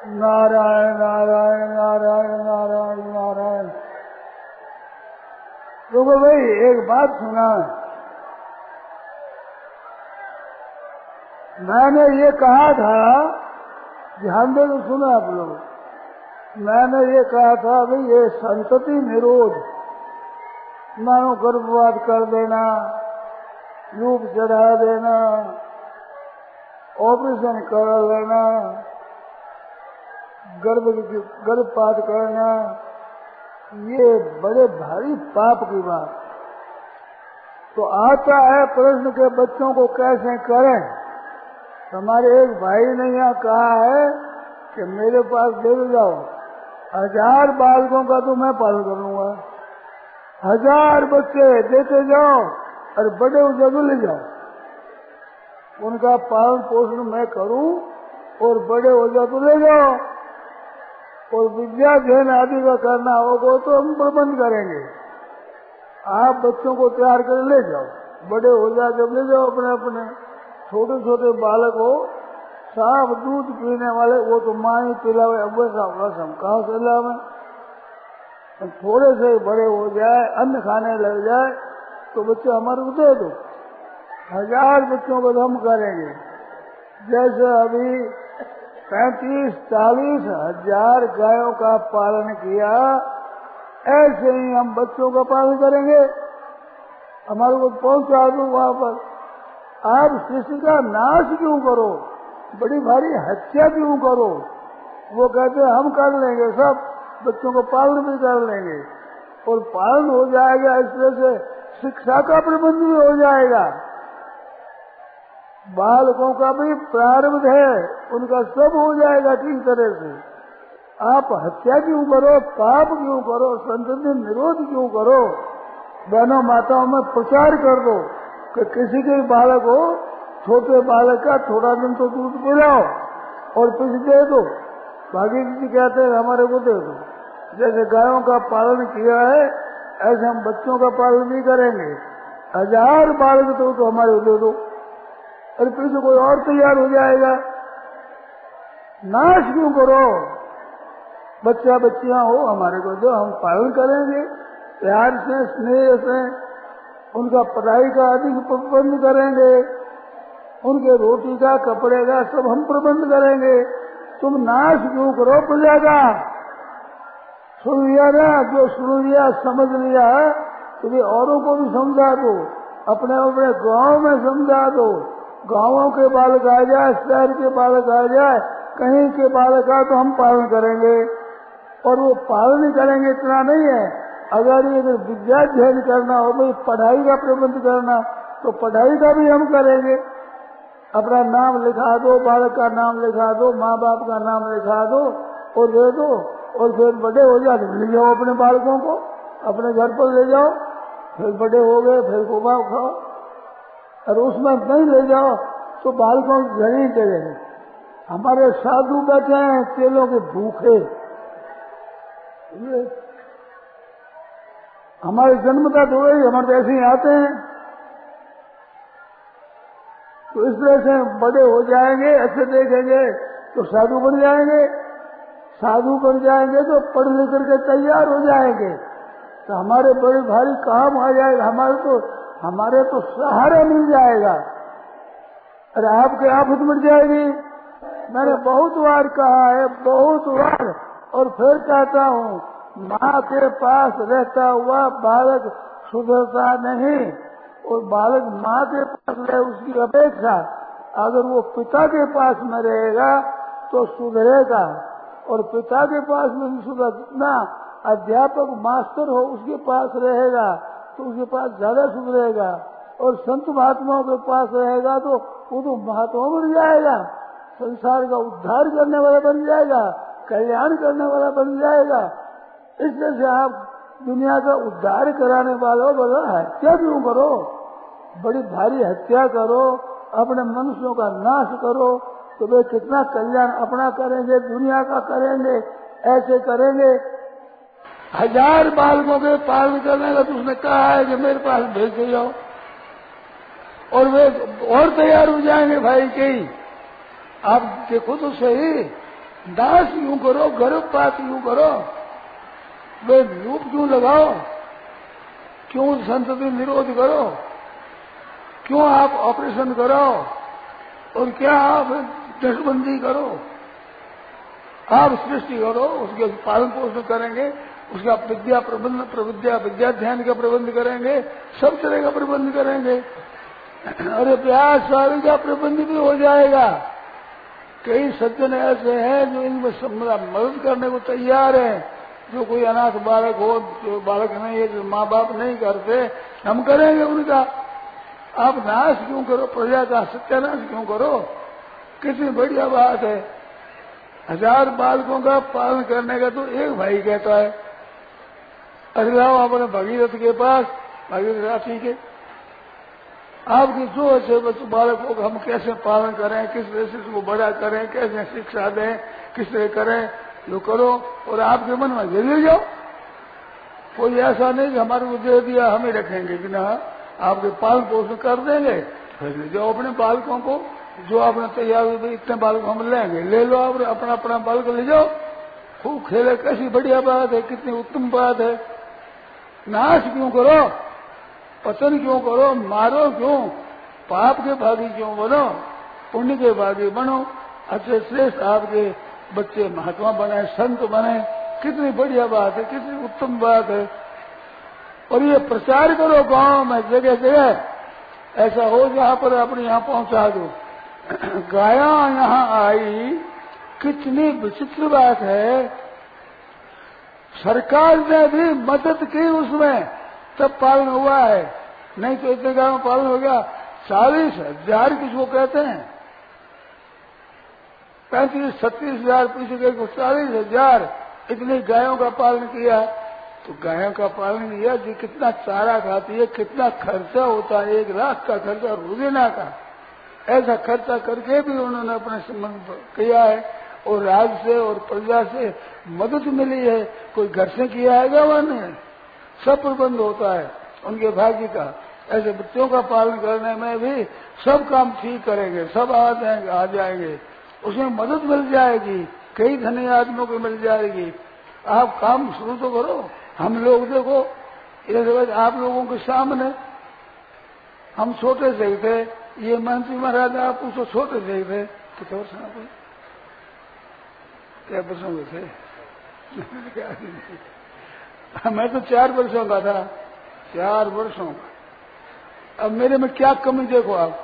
नारायण नारायण नारायण नारायण नारायण। देखो भाई एक बात सुना, मैंने ये कहा था, ध्यान दे तो सुना आप लोग, मैंने ये कहा था भाई ये संतति निरोध, मानो गर्भपात कर देना, रूप चढ़ा देना, ऑपरेशन कर लेना, गर्भपात करना, ये बड़े भारी पाप की बात। तो आता है प्रश्न के बच्चों को कैसे करें। हमारे एक भाई ने यहाँ कहा है कि मेरे पास दे जाओ, 1000 बालकों का तो मैं पालन कर लूंगा, 1000 बच्चे देते जाओ और बड़े हो जाओ ले जाओ, उनका पालन पोषण मैं करूं और बड़े हो जाओ तो ले जाओ, और विद्या अध्ययन आदि का करना होगा तो हम प्रबंध करेंगे। आप बच्चों को तैयार कर ले जाओ, बड़े हो जाए जब ले जाओ अपने अपने। छोटे छोटे बालक हो, साफ दूध पीने वाले, वो तो माँ ही पिलावे, अब वैसा हम कहाँ से लावे। थोड़े से बड़े हो जाए, अन्न खाने लग जाए तो बच्चे हमारे को दे दो, 1000 बच्चों को हम करेंगे। जैसे अभी 35-40 हजार गायों का पालन किया, ऐसे ही हम बच्चों का पालन करेंगे। हमारे को पहुंचा दो वहां पर। आप सृष्टि का नाश क्यों करो, बड़ी भारी हत्या क्यों करो। वो कहते हैं हम कर लेंगे, सब बच्चों को पालन भी कर लेंगे, और पालन हो जाएगा, इस तरह से शिक्षा का प्रबंध भी हो जाएगा। बालकों का भी प्रारब्ध है, उनका सब हो जाएगा ठीक तरह से। आप हत्या क्यों करो, पाप क्यों करो, संतति निरोध क्यों करो। बहनों माताओं में प्रचार कर दो कि किसी के बालक हो, छोटे बालक का थोड़ा दिन तो दूध पिलाओ और कुछ दे दो। भागी जी कहते हैं हमारे को दे दो। जैसे गायों का पालन किया है ऐसे हम बच्चों का पालन भी करेंगे। 1000 बालक तो हमारे को दे दो, और फिर से कोई और तैयार हो जाएगा। नाश क्यों करो, बच्चा बच्चियां हो हमारे को जो हम पालन करेंगे, प्यार से स्नेह से उनका पढ़ाई का अधिक प्रबंध करेंगे, उनके रोटी का कपड़े का सब हम प्रबंध करेंगे। तुम नाश क्यों करो प्रजा का। सुन लिया ना, जो सुन लिया समझ लिया, तो औरों को भी समझा दो, अपने अपने गांव में समझा दो। गांवों के बालक आ जाए, शहर के बालक आ जाए, कहीं के बालक आ तो हम पालन करेंगे। और वो पालन ही करेंगे इतना नहीं है, अगर विद्या अध्ययन करना हो, भाई पढ़ाई का प्रबंध करना, तो पढ़ाई का भी हम करेंगे। अपना नाम लिखा दो, बालक का नाम लिखा दो, माँ बाप का नाम लिखा दो और दे दो, और फिर बड़े हो जाए ले जाओ अपने बालकों को, अपने घर पर ले जाओ, फिर बड़े हो गए फिर गोबाव खाओ। और उसमें नहीं ले जाओ तो बालकों की घर ही चले। हमारे साधु बैठे हैं चेलों के भूखे, हमारे जन्मता थोड़े ही, हमारे ऐसे ही आते हैं। तो इस तरह से बड़े हो जाएंगे, अच्छे देखेंगे तो साधु बन जाएंगे, साधु बन जाएंगे तो पढ़ लिख करके तैयार हो जाएंगे, तो हमारे बड़े भारी काम आ जाएगा, हमारे तो सहारा मिल जाएगा। अरे आपके आफत मिट जाएगी। मैंने बहुत बार कहा है, बहुत बार, और फिर कहता हूँ, माँ के पास रहता हुआ बालक सुधरता नहीं, और बालक माँ के पास रहे उसकी अपेक्षा अगर वो पिता के पास में रहेगा तो सुधरेगा, और पिता के पास में नहीं सुधरना, अध्यापक मास्टर हो उसके पास रहेगा तो उसके पास ज्यादा सुधरेगा, और संत महात्माओं के पास रहेगा तो वो तो महात्मा बन जाएगा, संसार का उद्धार करने वाला बन जाएगा, कल्याण करने वाला बन जाएगा। इसलिए से आप दुनिया का उद्धार कराने वालों बोलो हत्या क्यों करो, बड़ी भारी हत्या करो, अपने मनुष्यों का नाश करो, तो वे कितना कल्याण अपना करेंगे, दुनिया का करेंगे। ऐसे करेंगे 1000 बालकों के पालन करने का तो उसने कहा है कि मेरे पास भेज के जाओ, और वे और तैयार हो जाएंगे भाई के ही। आप देखो तो सही, दास यूं करो, गर्भपात यूं करो, वे रूप क्यों लगाओ, क्यों संतति निरोध करो, क्यों आप ऑपरेशन कराओ और क्या आप दशबंदी करो, आप सृष्टि करो, उसके पालन पोषण करेंगे, उसका विद्या प्रबंध विद्या ध्यान का प्रबंध करेंगे, सब तरह का प्रबंध करेंगे। अरे प्यार स्वामी का प्रबंध भी हो जाएगा। कई सज्जन ऐसे हैं जो इनमें मदद करने को तैयार है। जो कोई अनाथ बालक हो, जो बालक नहीं है, जो माँ बाप नहीं करते, हम करेंगे उनका। आप नाश क्यों करो, प्रजा का सत्यानाश क्यों करो? कितनी बढ़िया बात है। 1000 बालकों का पालन करने का तो एक भाई कहता है। अरे लाओ अपने भगीरथ के पास, भगीरथ राशि के, आपके जो अच्छे बच्चे बालकों का हम कैसे पालन करें, किस तरह से उसको बड़ा करें, कैसे शिक्षा दें, किस तरह करें, जो करो और आपके मन में ले जाओ। कोई ऐसा नहीं कि हमारे को दे दिया हम ही रखेंगे, कि ना आपके पालन पोषण कर देंगे, फिर ले जाओ अपने बालकों को। जो आपने तैयार हुए इतने बालक हम लेंगे, ले लो आप अपना अपना बालक ले जाओ, खूब खेले। कैसी बढ़िया बात है, कितनी उत्तम बात है। नाश क्यों करो, पतन क्यों करो, मारो क्यों, पाप के भागी क्यों बनो, पुण्य के भागी बनो। अच्छे श्रेष्ठ आपके बच्चे महात्मा बने, संत बने, कितनी बढ़िया बात है, कितनी उत्तम बात है। और ये प्रचार करो गांव में, जगह जगह ऐसा हो जहां पर अपने यहाँ पहुंचा दो। गाया यहाँ आई, कितनी विचित्र बात है। सरकार ने भी मदद की उसमें, तब पालन हुआ है, नहीं तो इतने गाँव में पालन हो गया। 40,000 किसको कहते हैं, 35-36 हजार पीछे गए, 40,000 इतनी गायों का पालन किया। तो गायों का पालन किया जी, कितना चारा खाती है, कितना खर्चा होता है, 1 लाख का खर्चा रोजाना का। ऐसा खर्चा करके भी उन्होंने अपने संबंध किया है और राज्य से और प्रजा से मदद मिली है। कोई घर से किया है वह नहीं, सब प्रबंध होता है उनके भाग्य का। ऐसे बच्चों का पालन करने में भी सब काम ठीक करेंगे, सब आ जाएंगे, उसमें मदद मिल जाएगी, कई धनी आदमियों को मिल जाएगी। आप काम शुरू तो करो। हम लोग देखो, आप लोगों के सामने हम छोटे से थे, ये मंत्री महाराज आप उसको छोटे से थे, कितने वर्ष में, क्या वर्षों में थे? मैं तो 4 वर्षों का था, 4 वर्षों का। अब मेरे में क्या कमी देखो आप।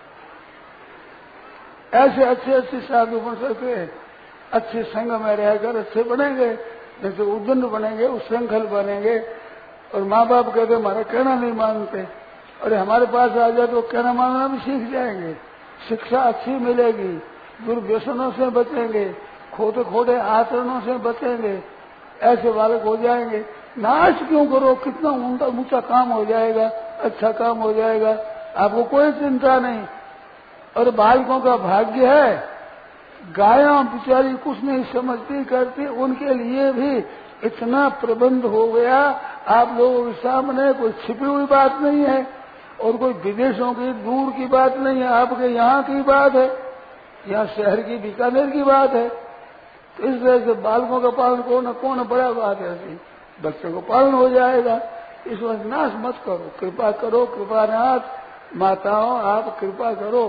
ऐसे अच्छे साधु बन सकते, अच्छे संग में रहकर अच्छे बनेंगे, जैसे उद्दंड बनेंगे, उच्छृंखल बनेंगे। और माँ बाप कहते हमारा कहना नहीं मानते, अरे हमारे पास आ जाए तो कहना मानना भी सीख जाएंगे, शिक्षा अच्छी मिलेगी, दुर्व्यसनों से बचेंगे, खोटे आचरणों से बचेंगे, ऐसे बालक हो जाएंगे। नाश क्यों करो, कितना ऊंचा काम हो जाएगा, अच्छा काम हो जाएगा, आपको कोई चिंता नहीं। और बालकों का भाग्य है, गायों बेचारी कुछ नहीं समझती करती, उनके लिए भी इतना प्रबंध हो गया। आप लोगों के सामने कोई छिपी हुई बात नहीं है और कोई विदेशों की दूर की बात नहीं है, आपके यहाँ की बात है, यहाँ शहर की बीकानेर की बात है। तो इस तरह से बालकों का पालन कौन बड़ा बात है, ऐसी बच्चों को पालन हो जाएगा। इस वक्त नाश मत करो, कृपा करो, कृपानाथ माताओं आप कृपा करो,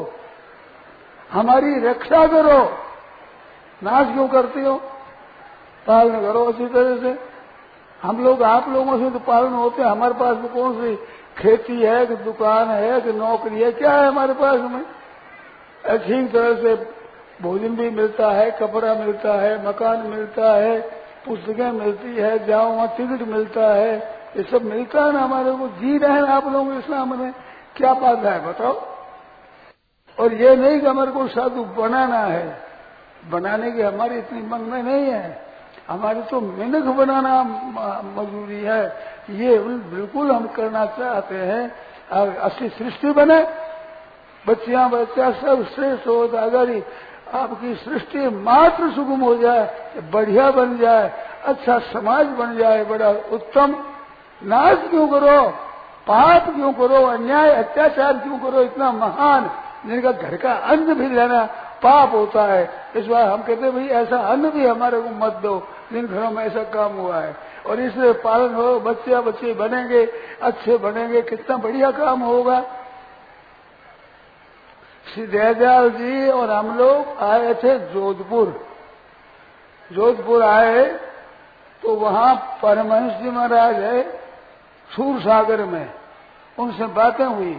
हमारी रक्षा करो। नाश क्यों करती हो, पालन करो अच्छी तरह से। हम लोग आप लोगों से तो पालन होते हैं, हमारे पास तो कौन सी खेती है कि दुकान है कि नौकरी है, क्या है हमारे पास में? ठीक तरह से भोजन भी मिलता है, कपड़ा मिलता है, मकान मिलता है, पुस्तकें मिलती है, जाओ वहाँ टिकट मिलता है, ये सब मिलता है ना हमारे को। जी रहे हैं आप लोगों के सामने, क्या बात है बताओ। और ये नहीं कि हमारे को साधु बनाना है, बनाने की हमारी इतनी मंग में नहीं है, हमारी तो मिनख बनाना मजबूरी है। ये बिल्कुल हम करना चाहते हैं। असली सृष्टि बने, बच्चियां बच्चा सब श्रेष्ठ हो, अगर आपकी सृष्टि मात्र सुगम हो जाए, बढ़िया बन जाए, अच्छा समाज बन जाए, बड़ा उत्तम। नाश क्यों करो, पाप क्यों करो, अन्याय अत्याचार क्यों करो, इतना महान जिनका घर का अन्न भी लेना पाप होता है, इस बार हम कहते हैं भाई ऐसा अन्न भी हमारे को मत दो जिन घरों में ऐसा काम हुआ है, और इससे पालन हो, बच्चे बनेंगे, अच्छे बनेंगे, कितना बढ़िया काम होगा। श्री दयाल जी और हम लोग आए थे जोधपुर आए तो वहां परमहंस जी महाराज है सूर सागर में, उनसे बातें हुई।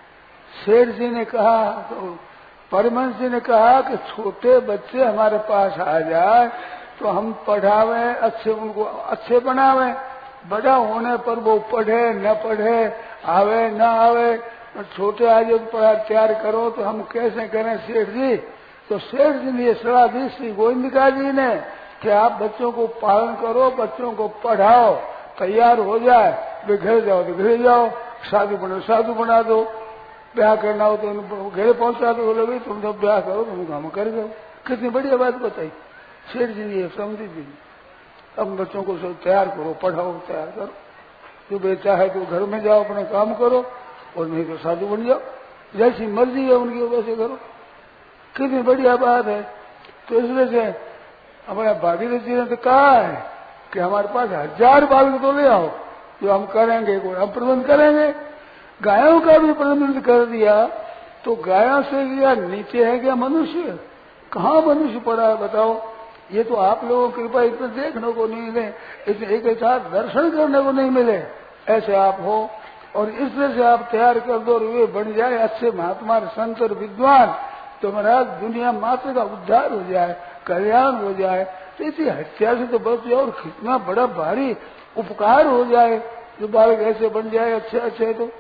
शेर जी ने कहा, तो परमहंस जी ने कहा कि छोटे बच्चे हमारे पास आ जाए तो हम पढ़ावे, अच्छे उनको अच्छे बनावे, बड़ा होने पर वो पढ़े न पढ़े, आवे न आवे, छोटे आज पढ़ा तैयार करो तो हम कैसे करें सेठ जी। तो सेठ जी ने ये सलाह दी श्री गोविंदिका जी ने कि आप बच्चों को पालन करो, बच्चों को पढ़ाओ, तैयार हो जाए, वे घर जाओ तो घर जाओ, साधु बना दो, ब्याह करना हो तो घर पहुंचा दो, बोले तुम तो ब्याह करो, तुम काम कर दो। कितनी बढ़िया बात बताई शेठ जी ने, समझी जी। अब बच्चों को सब तैयार करो, पढ़ाओ, तैयार करो, जो बेचा है तो घर में जाओ अपने काम करो, और नहीं तो साधु बन जाओ, जैसी मर्जी है उनकी वैसे करो। कितनी बढ़िया बात है। तो इसलिए से हमारे भागीरथ जी ने तो कहा है कि हमारे पास 1000 बालक तो ले आओ, जो हम करेंगे, हम प्रबंध करेंगे। गायों का भी प्रबंध कर दिया तो गायों से क्या नीचे है क्या मनुष्य? कहाँ मनुष्य पड़ा है बताओ? ये तो आप लोगों की कृपा इतना देखने को नहीं मिले, इतने एक साथ दर्शन करने को नहीं मिले, ऐसे आप हो। और इस तरह से आप तैयार कर दो और वे बन जाए अच्छे महात्मा संत और विद्वान, तो महाराज दुनिया मात्र का उद्धार हो जाए, कल्याण हो जाए। तो इसी हत्या से तो बच जाए, और कितना बड़ा भारी उपकार हो जाए जो बालक ऐसे बन जाए अच्छे। तो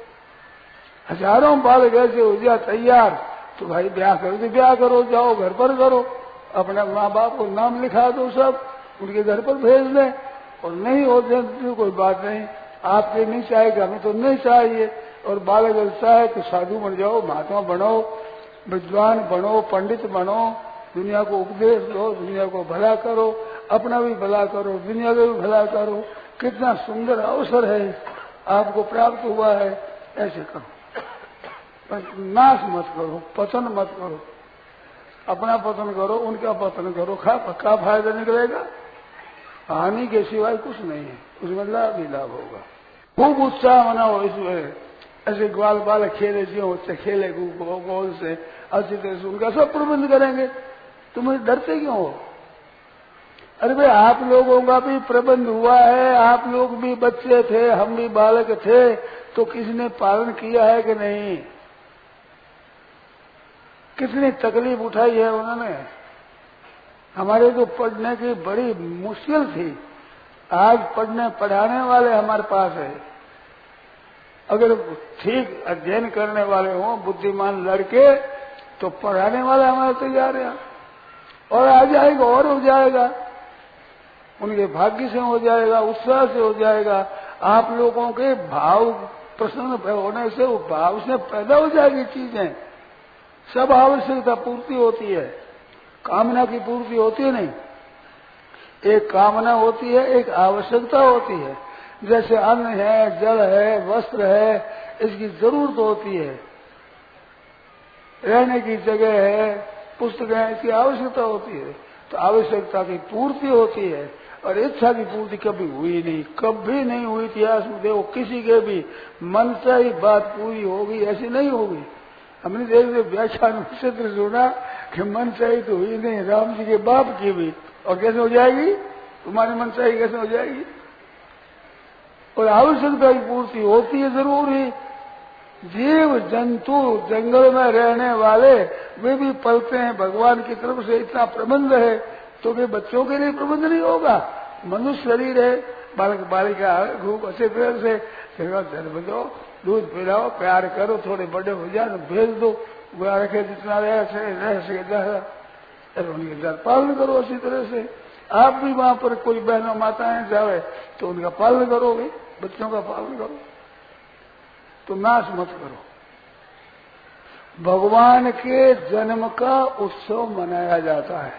हजारों बालक ऐसे हो जाए तैयार, तो भाई ब्याह करो तो ब्याह करो, जाओ घर पर करो, अपने माँ बाप को नाम लिखा दो, सब उनके घर पर भेज दें। और नहीं होते तो कोई बात नहीं, आपके नहीं चाहेगा, हमें तो नहीं चाहिए। और बालक चाहे तो साधु बन जाओ, महात्मा बनो, विद्वान बनो, पंडित बनो, दुनिया को उपदेश दो, दुनिया को भला करो, अपना भी भला करो, दुनिया का भी भला करो। कितना सुंदर अवसर है आपको प्राप्त हुआ है, ऐसे करो। नाश मत करो, पतन मत करो, अपना पतन करो, उनका पतन करो, का फायदा निकलेगा? हानि के सिवाय कुछ नहीं है, उसमें लाभ ही लाभ होगा। खूब उत्साह मनाओ इसमें, ऐसे ग्वाल बाल खेले जो खेले गोल से अच्छी तरह से उनका सब प्रबंध करेंगे। तुम्हें डरते क्यों हो? अरे भाई आप लोगों का भी प्रबंध हुआ है, आप लोग भी बच्चे थे, हम भी बालक थे, तो किसने पालन किया है कि नहीं? कितनी तकलीफ उठाई है उन्होंने। हमारे तो पढ़ने की बड़ी मुश्किल थी, आज पढ़ाने वाले हमारे पास है। अगर ठीक अध्ययन करने वाले हों, बुद्धिमान लड़के, तो पढ़ाने वाले हमारे तैयार है, और आ जाएगा और हो जाएगा, उनके भाग्य से हो जाएगा, उत्साह से हो जाएगा। आप लोगों के भाव प्रसन्न होने से, वो भाव से पैदा हो जाएगी चीजें। सब आवश्यकता पूर्ति होती है, कामना की पूर्ति होती नहीं। एक कामना होती है, एक आवश्यकता होती है। जैसे अन्न है, जल है, वस्त्र है, इसकी जरूरत होती है। रहने की जगह है, पुस्तक है, इसकी आवश्यकता होती है। तो आवश्यकता की पूर्ति होती है, और इच्छा की पूर्ति कभी हुई नहीं, कभी नहीं हुई। इतिहास में देखो, किसी के भी मन से ही बात पूरी होगी ऐसी नहीं होगी। हमने देख व्याख्यान चित्र सुना कि मन चाहिए तो हुई नहीं, राम जी के बाप की भी, और कैसे हो जाएगी? तुम्हारी मन चाहिए कैसे हो जाएगी? और आवश्यकता की पूर्ति होती है जरूर ही। जीव जंतु जंगल में रहने वाले वे भी पलते हैं, भगवान की तरफ से इतना प्रबंध है, तो वे बच्चों के लिए प्रबंध नहीं होगा? मनुष्य शरीर है, बालक बालिका खूब अच्छे तरह से जन्म दो, दूध पिलाओ, प्यार करो, थोड़े बड़े हो जाए तो भेज दो, बुरा रखे जितना रह सके उनके घर पालन करो अच्छी तरह से। आप भी वहां पर कोई बहनों माताएं जावे तो उनका पालन करोगे, बच्चों का पालन करो, तो नाश मत करो। भगवान के जन्म का उत्सव मनाया जाता है।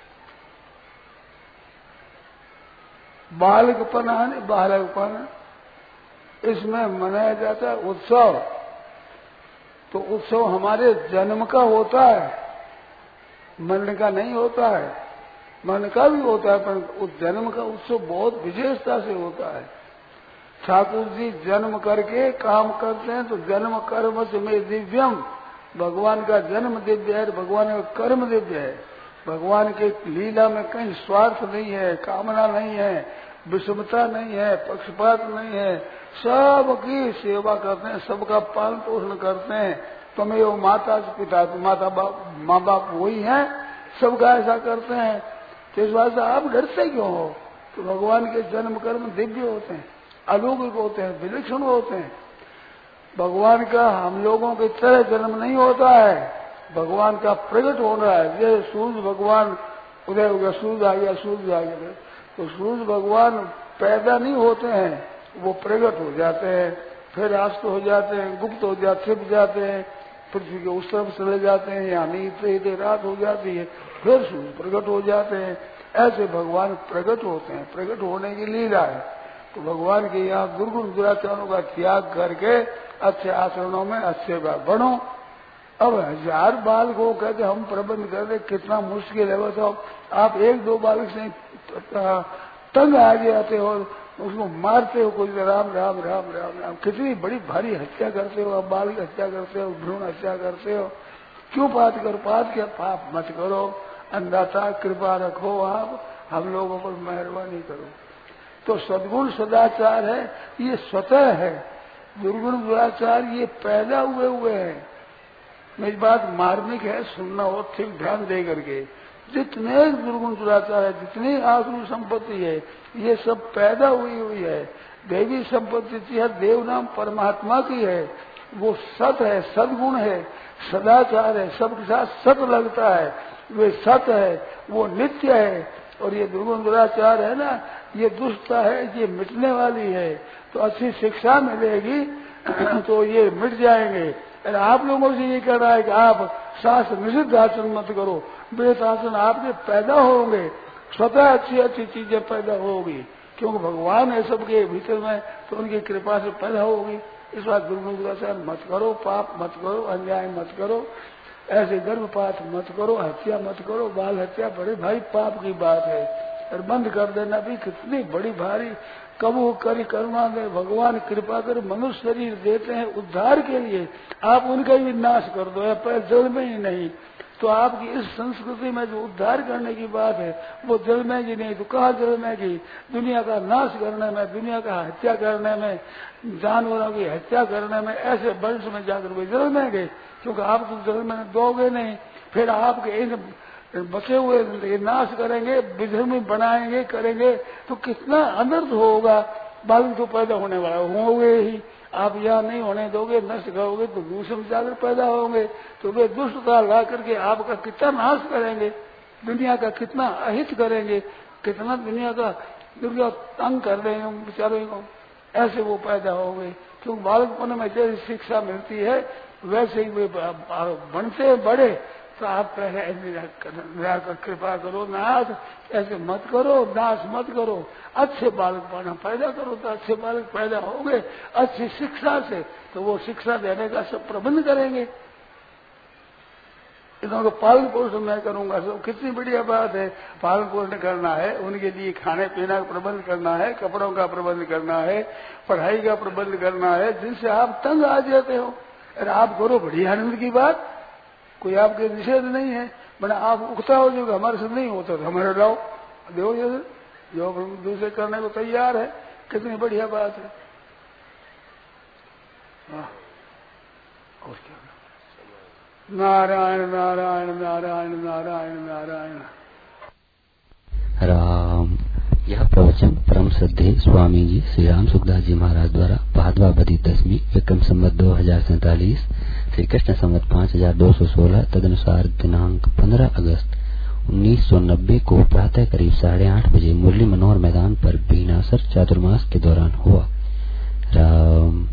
बालकपन इसमें मनाया जाता है उत्सव। तो उत्सव हमारे जन्म का होता है, मन का नहीं होता है, मन का भी होता है, पर उस जन्म का उत्सव बहुत विशेषता से होता है। ठाकुर जी जन्म करके काम करते हैं तो जन्म कर्म से में दिव्यम, भगवान का जन्म दिव्य है, भगवान का कर्म दिव्य है। भगवान के लीला में कहीं स्वार्थ नहीं है, कामना नहीं है, विषमता नहीं है, पक्षपात नहीं है, सबकी सेवा करते हैं, सबका पालन पोषण करते हैं। तुम्हें वो माता पिता माता बाप माँ बाप वही है, सबका ऐसा करते हैं। तो इस बात से आप डरते क्यों हो? तो भगवान के जन्म कर्म दिव्य होते हैं, अलौकिक होते हैं, विलक्षण होते हैं। भगवान का हम लोगों की तरह जन्म नहीं होता है, भगवान का प्रकट हो रहा है। जैसे सूर्य भगवान उदय हो गया, सूर्य आ गया, सूर्य आ गया, तो सूर्य भगवान पैदा नहीं होते हैं, वो प्रकट हो जाते हैं, फिर अस्त हो जाते हैं, गुप्त हो जाते, छिप जाते हैं, पृथ्वी के उस तरफ चले जाते हैं, यानी इतने रात हो जाती है, फिर सूर्य प्रकट हो जाते हैं। ऐसे भगवान प्रकट होते हैं, प्रकट होने की लीला है। तो भगवान के यहाँ दुर्गुण दुराचारों का त्याग करके अच्छे आचरणों में अच्छे बढ़ो। अब 1000 बालक को कहते हम प्रबंध कर दे, कितना मुश्किल है बताओ। आप 1-2 बालक से तंग आ जाते हो, उसको मारते हो, कोई राम राम राम राम राम, कितनी बड़ी भारी हत्या करते हो, आप बालक हत्या करते हो, भ्रूण हत्या करते हो। क्यों पाप करो? पाप क्या? पाप मत करो, अन्नदाता कृपा रखो, आप हम लोगों पर मेहरबानी करो। तो सद्गुण सदाचार है, ये स्वतः है। दुर्गुण दुराचार ये पैदा हुए हैं। मेरी बात मार्मिक है, सुनना हो ठीक ध्यान दे करके। जितने दुर्गुण दुराचार है, जितनी आसुरी संपत्ति है, ये सब पैदा हुई है। देवी संपत्ति है, देव नाम परमात्मा की है, वो सत है, सद्गुण है, सदाचार है, सबके साथ सत लगता है, वे सत है, वो नित्य है। और ये दुर्गुण दुराचार है ना, ये दुष्टता है, ये मिटने वाली है। तो अच्छी शिक्षा मिलेगी तो ये मिट जाएंगे। और आप लोगों से ये कह रहा है कि आप शास्त्र निषिद्ध आचरण मत करो, बेत आचरण आपके पैदा होंगे, स्वतः अच्छी अच्छी चीजें पैदा होगी, क्योंकि भगवान है सबके भीतर में, तो उनकी कृपा से पैदा होगी। इस बात दुर्गुण दुराचार मत करो, पाप मत करो, अन्याय मत करो, ऐसे गर्भपात मत करो, हत्या मत करो, बाल हत्या बड़े भाई पाप की बात है। और बंद कर देना भी कितनी बड़ी भारी, कबू करी करुणा दे, भगवान कृपा कर मनुष्य शरीर देते हैं उद्धार के लिए, आप उनका भी नाश कर दो, पर जल में ही नहीं। तो आपकी इस संस्कृति में जो उद्धार करने की बात है वो जल में की नहीं, तो कहाँ जल में की? दुनिया का नाश करने में, दुनिया का हत्या करने में, जानवरों की हत्या करने में, ऐसे वंश में जाकर वे जल में गए, क्योंकि आप तो जल में दोगे नहीं। फिर आपके इन बचे हुए नाश करेंगे, विधर्मी बनाएंगे, करेंगे, तो कितना अनर्थ होगा। बालक तो पैदा होने वाला होंगे ही, आप यहाँ नहीं होने दोगे, नष्ट करोगे, तो दूसरे जाकर पैदा होंगे, तो वे दुष्टता ला करके आपका कितना नाश करेंगे, दुनिया का कितना अहित करेंगे, कितना दुनिया तंग कर रहे हैं बेचारों को, ऐसे वो पैदा होंगे। क्योंकि बालकपन में जैसी शिक्षा मिलती है वैसे ही वे बनते बड़े। तो आप पहले निराकर कृपा करो, नाश ऐसे मत करो, नाश मत करो, अच्छे बालक पैदा करो, तो अच्छे बालक पैदा होंगे अच्छी शिक्षा से, तो वो शिक्षा देने का सब प्रबंध करेंगे। इनको पालन पोषण मैं करूंगा, सब कितनी बढ़िया बात है। पालन पोषण करना है, उनके लिए खाने पीने का प्रबंध करना है, कपड़ों का प्रबंध करना है, पढ़ाई का प्रबंध करना है, जिनसे आप तंग आ जाते हो। अरे आप करो, बड़ी आनंद की बात, कोई आपके निषेध नहीं है। बना आप उगता हो जो हमारे से नहीं होता तो हमारे लाओ दो, जो दूसरे करने को तैयार है, कितनी बढ़िया बात है। और क्या? नारायण नारायण नारायण नारायण नारायण राम। यह प्रवचन परम श्रद्धेय स्वामी जी श्री राम सुखदास जी महाराज द्वारा भादवा बदी 10वीं विक्रम संवत 2047 श्री कृष्ण संवत 5216 तदनुसार दिनांक 15 अगस्त 1990 को प्रातः करीब 8:30 बजे मुरली मनोहर मैदान पर बीनासर चातुर्मास के दौरान हुआ। राम।